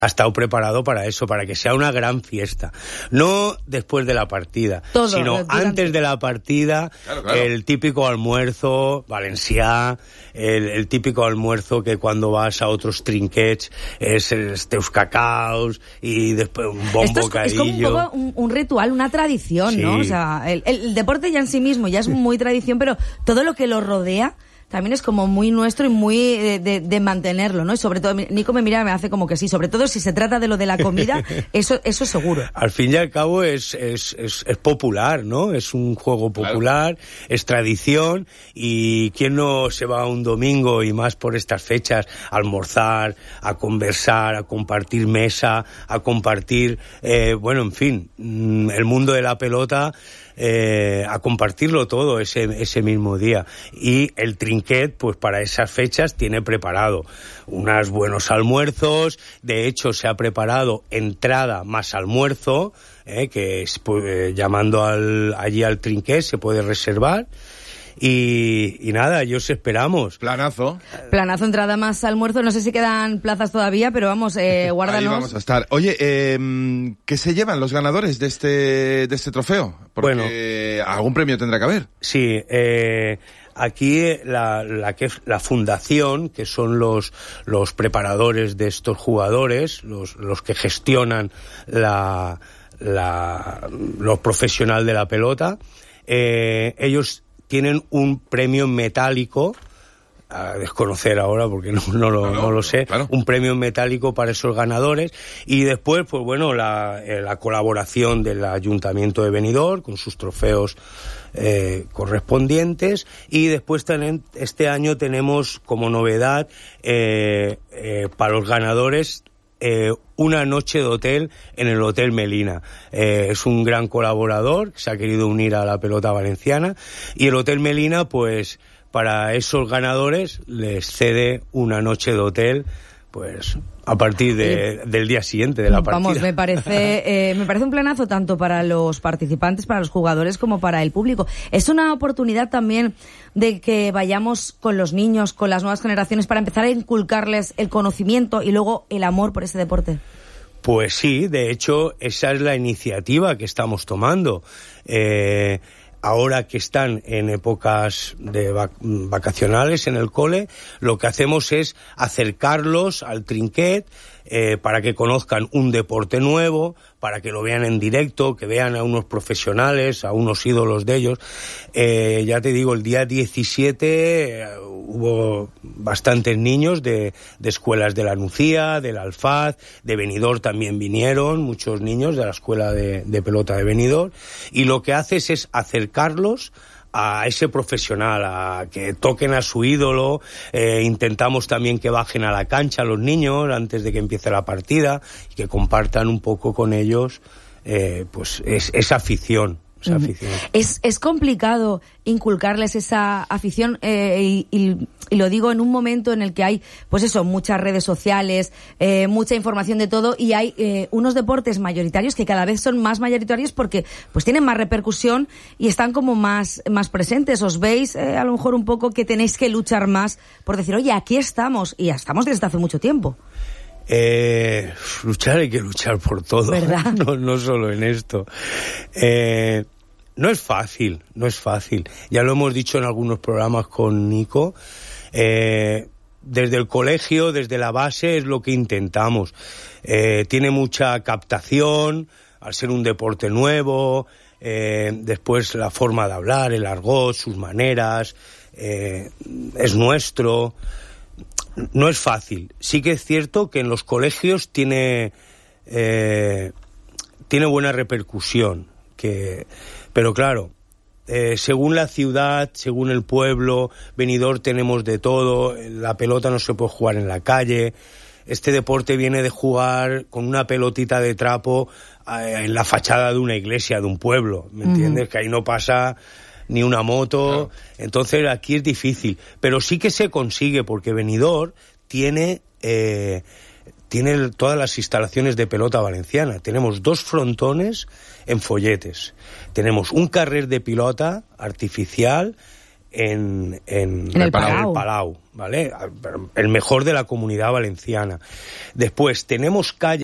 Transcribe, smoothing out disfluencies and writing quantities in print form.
ha estado preparado para eso, para que sea una gran fiesta. No después de la partida, sino antes de la partida, claro. El típico almuerzo valencià, el típico almuerzo que cuando vas a otros trinquets es teus cacaos y después un bon bocadillo. Es como un poco un ritual, una tradición, sí. ¿No? O sea, el deporte ya en sí mismo ya es muy tradición, pero todo lo que lo rodea también es como muy nuestro y muy de mantenerlo, ¿no? Y sobre todo, Nico me mira, me hace como que sí, sobre todo si se trata de lo de la comida, eso seguro. Al fin y al cabo es popular, ¿no? Es un juego popular, claro. Es tradición, y quién no se va un domingo y más por estas fechas a almorzar, a conversar, a compartir mesa, a compartir, bueno, en fin, el mundo de la pelota, a compartirlo todo ese mismo día. Y el trinquet, pues para esas fechas tiene preparado unos buenos almuerzos. De hecho, se ha preparado entrada más almuerzo, que es, pues, llamando allí al trinquet se puede reservar. Y nada, yo os esperamos. Planazo, entrada más almuerzo. No sé si quedan plazas todavía, pero vamos, guárdanos. Ahí vamos a estar. Oye, ¿qué se llevan los ganadores de este trofeo? Porque bueno, algún premio tendrá que haber. Sí, aquí la fundación, que son los preparadores de estos jugadores, los que gestionan lo profesional de la pelota, ellos tienen un premio metálico, a desconocer ahora porque no lo sé, claro. Un premio metálico para esos ganadores, y después, pues bueno, la colaboración del Ayuntamiento de Benidorm con sus trofeos correspondientes, y después también este año tenemos como novedad para los ganadores una noche de hotel en el Hotel Melina. Es un gran colaborador que se ha querido unir a la pelota valenciana, y el Hotel Melina, pues para esos ganadores les cede una noche de hotel, pues a partir del día siguiente de la partida. Vamos, me parece un planazo tanto para los participantes, para los jugadores, como para el público. Es una oportunidad también de que vayamos con los niños, con las nuevas generaciones, para empezar a inculcarles el conocimiento y luego el amor por ese deporte. Pues sí, de hecho, esa es la iniciativa que estamos tomando. Ahora que están en épocas de vacacionales en el cole, lo que hacemos es acercarlos al trinquet, para que conozcan un deporte nuevo, para que lo vean en directo, que vean a unos profesionales, a unos ídolos de ellos. Ya te digo, el día 17 hubo bastantes niños de escuelas de la Nucía, del Alfaz, de Benidorm también vinieron, muchos niños de la escuela de pelota de Benidorm, y lo que haces es acercarlos a ese profesional, a que toquen a su ídolo. Intentamos también que bajen a la cancha los niños antes de que empiece la partida y que compartan un poco con ellos pues esa afición. Es complicado inculcarles esa afición, y lo digo en un momento en el que hay, pues eso, muchas redes sociales, mucha información de todo, y hay unos deportes mayoritarios que cada vez son más mayoritarios porque pues tienen más repercusión y están como más presentes. Os veis a lo mejor un poco que tenéis que luchar más por decir, oye, aquí estamos, y ya estamos desde hace mucho tiempo. Luchar, hay que luchar por todo, ¿verdad? No solo en esto. No es fácil. Ya lo hemos dicho en algunos programas con Nico. Desde el colegio, desde la base, es lo que intentamos. Tiene mucha captación, al ser un deporte nuevo, después la forma de hablar, el argot, sus maneras, es nuestro. No es fácil. Sí que es cierto que en los colegios tiene buena repercusión, pero claro, según la ciudad, según el pueblo, Benidorm tenemos de todo. La pelota no se puede jugar en la calle. Este deporte viene de jugar con una pelotita de trapo en la fachada de una iglesia, de un pueblo, ¿me entiendes? Que ahí no pasa ni una moto. Claro. Entonces aquí es difícil, pero sí que se consigue, porque Benidorm tiene todas las instalaciones de pelota valenciana. Tenemos 2 frontones en Folletes, tenemos un carrer de pilota artificial en el Palau, ¿vale? El mejor de la Comunidad Valenciana. Después tenemos calles